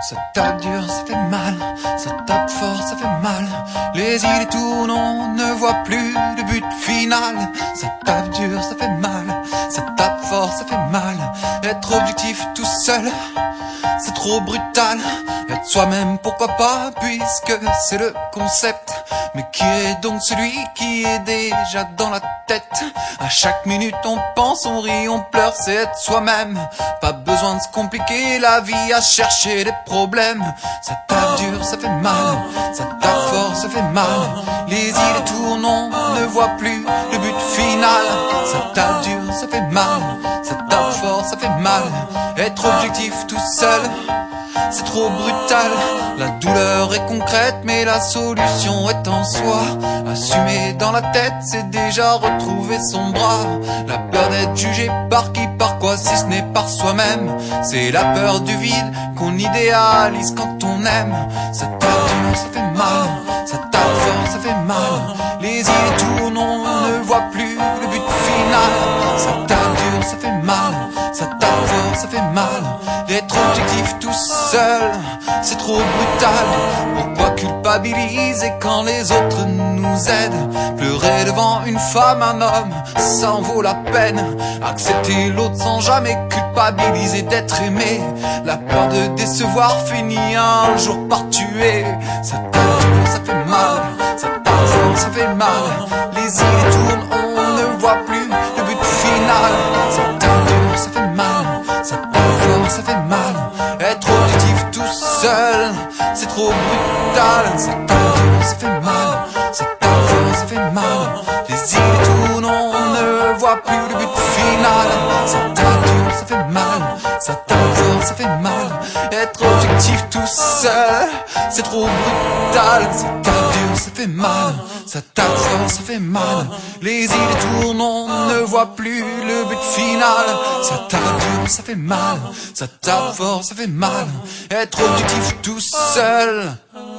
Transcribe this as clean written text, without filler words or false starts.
Ça tape dur, ça fait mal, ça tape fort, ça fait mal. Les idées tournent, on ne voit plus le but final. Ça tape dur, ça fait mal, ça tape fort, ça fait mal. Être objectif tout seul, c'est trop brutal. Être soi-même, pourquoi pas, puisque c'est le concept. Mais qui est donc celui qui est déjà dans la tête? À chaque minute on pense, on rit, on pleure, c'est être soi-même. Pas besoin de se compliquer la vie à chercher des problèmes. Ça tape dur, ça fait mal, ça tape fort, ça fait mal. Les idées tournent, on ne voit plus le but final. Ça tape dur, ça fait mal, ça tape fort, ça fait mal. Être objectif tout seul, c'est trop brutal. La douleur est concrète, mais la solution est en soi. Assumer dans la tête, c'est déjà retrouver son bras. La peur d'être jugé par qui, par quoi, si ce n'est par soi-même. C'est la peur du vide qu'on idéalise quand on aime. Ça tape dur, ça fait mal, ça tape fort, ça fait mal. Les idées tournent, on ne voit plus le but final. Ça tape dur, ça fait mal, ça tape fort, ça fait mal. D'être objectif tout seul, c'est trop brutal. Pourquoi culpabiliser quand les autres nous aident? Pleurer devant une femme, un homme, ça en vaut la peine. Accepter l'autre sans jamais culpabiliser d'être aimé. La peur de décevoir finit un jour par tuer. Ça tape dur, ça fait mal, ça tape fort, ça fait mal. Les idées tournent, on ne voit plus le but final. Ça tape dur, ça fait mal, ça tape fort, ça fait mal. Être objectif tout seul, c'est trop brutal. Ça tape dur, ça fait mal, ça tape fort, ça fait mal. Les idées tournent, on ne voit plus le but final. Ça tape dur, ça fait mal, ça tape fort, ça fait mal. Être objectif tout seul, c'est trop brutal. Ça tape dur, ça fait mal, ça tape fort, ça fait mal. Les idées tournent, on ne voit plus le but final. Ça tape dur, ça fait mal, ça tape fort, ça fait mal. Être objectif tout seul.